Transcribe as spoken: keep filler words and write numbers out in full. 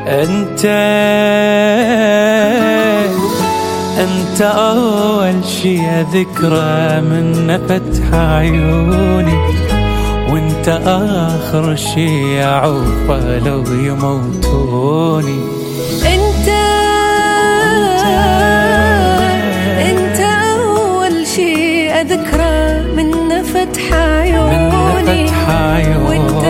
انت انت اول شي اذكره من فتح عيوني، وانت اخر شي اعوفه لو يموتوني. انت انت اول شي اذكره من فتح عيوني، من فتح عيوني، وانت